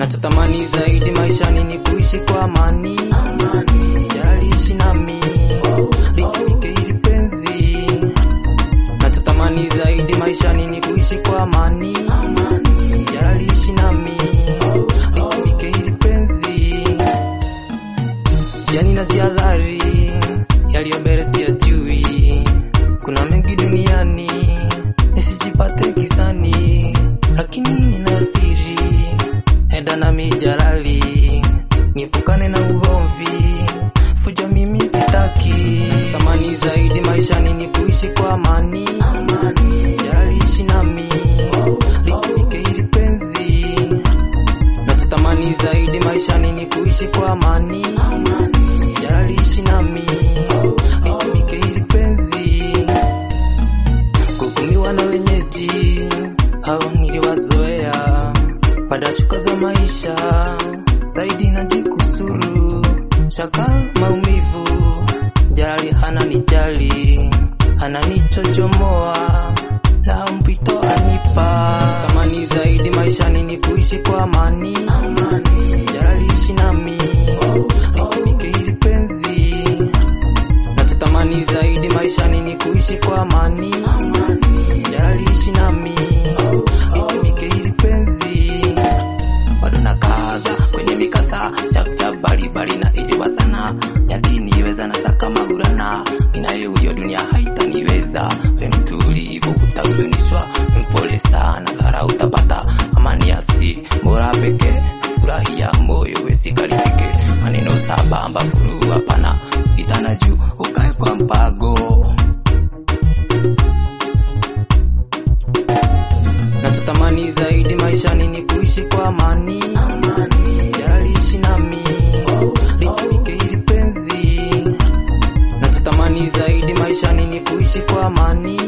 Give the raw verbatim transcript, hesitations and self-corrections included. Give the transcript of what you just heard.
Nachotamani zaidi maishani ni kuishi kwa amani, jalishi nami litumike hili penzi. Nachotamani zaidi maishani ni kuishi kwa amani, jalishi nami litumike hili penzi. Yani najihadhari yaliyo mbele siyajui, kuna mengi duniani nisijipate kisani, lakini nina siri enda na mijalali, niepukane na ugomvi, fujo mimi sitaki. Tamani zaidi maishani ni kuishi kwa amani, jalishi nami litumike hili penzi. Nachotamani zaidi maishani ni kuishi kwa amani, jalishi nami litumike hili penzi. Kukumiwa na wenyeji hao niliwazoea, pada shuka za maisha zaidi najikusuru, shaka maumivu, jali hana nijali, hana nichochomoa, la mpito anipa. Tamani zaidi maishani ni kuishi kwa amani, jalishi nami litumike hili penzi. Nachotamani zaidi maishani ni kuishi kwa amani, jalishi nami litumike hili penzi. Bado nakaza kwenye mikasa chap chap bali bali na iliwa sana, yakiniweza na saka magurana, inayo hiyo dunia haitaniweza. We mtulivu utahuzunishwa, mpole sana dhara utapata, amani asi bora peke, furahia moyo wesikarifike, maneno sabamba furu hapana, itana juu ukae kwa mpago. Nachotamani zaidi maishani ni kuishi kwa amani, jalishi nami litumike hili penzi. Nachotamani zaidi maishani ni kuishi kwa amani,